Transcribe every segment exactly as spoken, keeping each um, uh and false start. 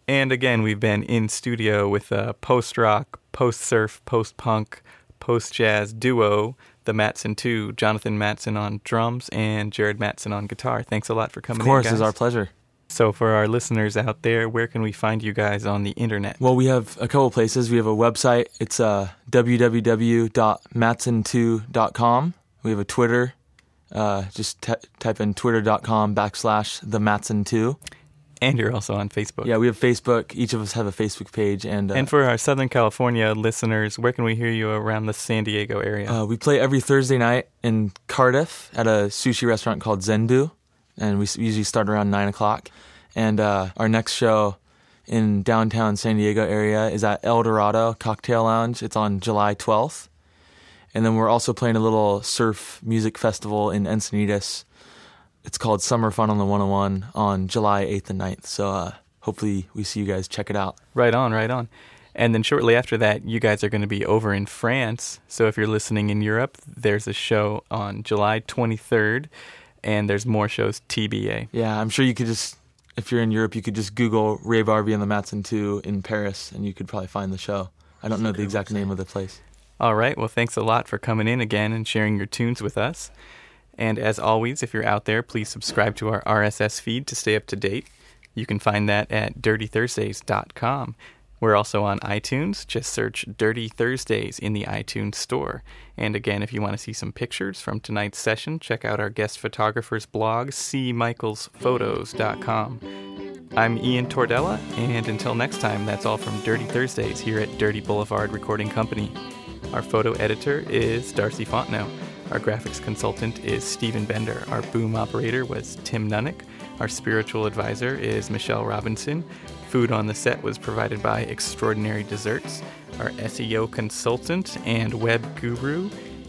And again, we've been in studio with a post-rock, post-surf, post-punk, post-jazz duo, the Mattson two, Jonathan Mattson on drums and Jared Mattson on guitar. Thanks a lot for coming in, Of course, in, it's our pleasure. So for our listeners out there, where can we find you guys on the internet? Well, we have a couple places. We have a website. It's uh, w w w dot mattson two dot com. We have a Twitter. Uh, just t- type in twitter.com backslash the Mattson two. And you're also on Facebook. Yeah, we have Facebook. Each of us have a Facebook page. And uh, and for our Southern California listeners, where can we hear you around the San Diego area? Uh, we play every Thursday night in Cardiff at a sushi restaurant called Zenbu. And we usually start around nine o'clock. And uh, our next show in downtown San Diego area is at El Dorado Cocktail Lounge. It's on July twelfth. And then we're also playing a little surf music festival in Encinitas. It's called Summer Fun on the one oh one on July eighth and ninth. So uh, hopefully we see you guys. Check it out. Right on, right on. And then shortly after that, you guys are going to be over in France. So if you're listening in Europe, there's a show on July twenty-third. And there's more shows T B A. Yeah, I'm sure you could just, if you're in Europe, you could just Google Ray Barbee and the Mattson two in Paris, and you could probably find the show. I don't know the exact name of the place. All right, well, thanks a lot for coming in again and sharing your tunes with us. And as always, if you're out there, please subscribe to our R S S feed to stay up to date. You can find that at dirty thursdays dot com. We're also on iTunes. Just search Dirty Thursdays in the iTunes store. And again, if you want to see some pictures from tonight's session, check out our guest photographer's blog, c michaels photos dot com. I'm Ian Tordella, and until next time, that's all from Dirty Thursdays here at Dirty Boulevard Recording Company. Our photo editor is Darcy Fontenot. Our graphics consultant is Stephen Bender. Our boom operator was Tim Nunnick. Our spiritual advisor is Michelle Robinson. Food on the set was provided by Extraordinary Desserts. Our S E O consultant and web guru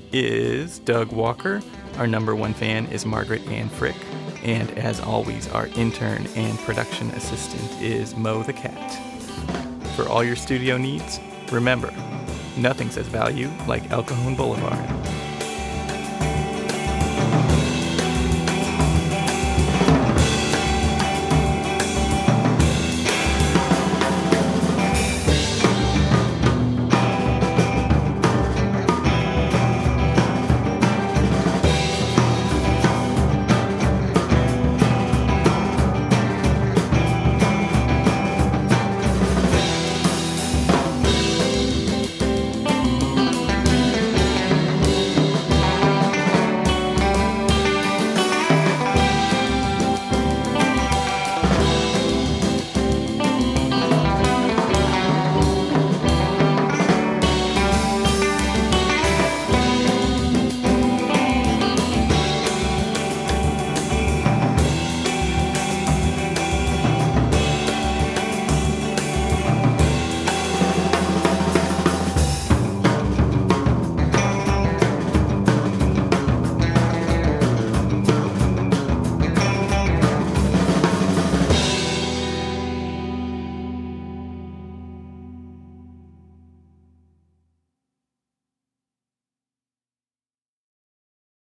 is Doug Walker. Our number one fan is Margaret Ann Frick. And as always, our intern and production assistant is Mo the Cat. For all your studio needs, remember, nothing says value like El Cajon Boulevard.